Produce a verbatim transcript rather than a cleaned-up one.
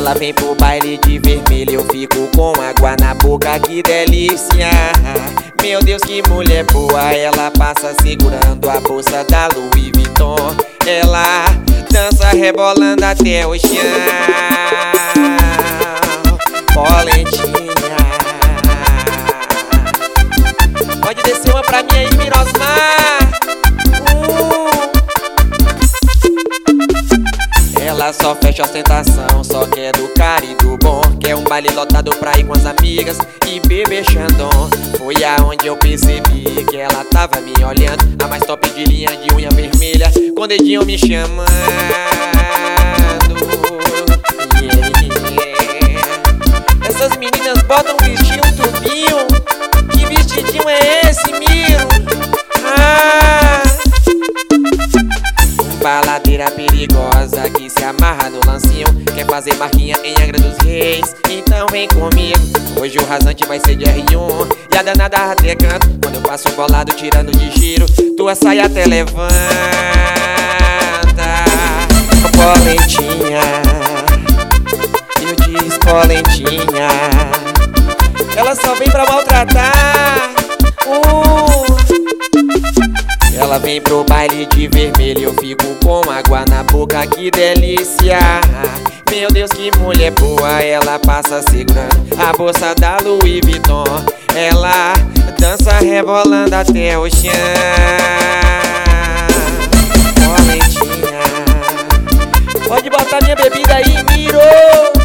Ela vem pro baile de vermelho, eu fico com água na boca, que delícia. Meu Deus, que mulher boa, ela passa segurando a bolsa da Louis Vuitton. Ela dança rebolando até o chão. Polentinha, pode descer uma pra mim aí, Mirosmar. uh. Ela só fecha ostentação, só quer do cara e do bom. Quer um baile lotado pra ir com as amigas e beber Chandon. Foi aonde eu percebi que ela tava me olhando, a mais top de linha de unha vermelha, com o dedinho me chamando. Yeah, yeah. Essas meninas botam um vestido, um tubinho. Que vestidinho é esse, Miro? Ah! Baladeira perigosa que se amarra no lancinho, quer fazer marquinha em Angra dos Reis, então vem comigo. Hoje o rasante vai ser de R um e a danada até canto. Quando eu passo bolado tirando de giro, tua saia até levanta. Polentinha, eu disse polentinha, ela só vem pra maltratar. uh. Ela vem pro baile de vermelho, eu fico com água na boca, que delícia. Meu Deus, que mulher boa, ela passa segurando a bolsa da Louis Vuitton. Ela dança rebolando até o chão. Polentinha, pode botar minha bebida aí, Miro.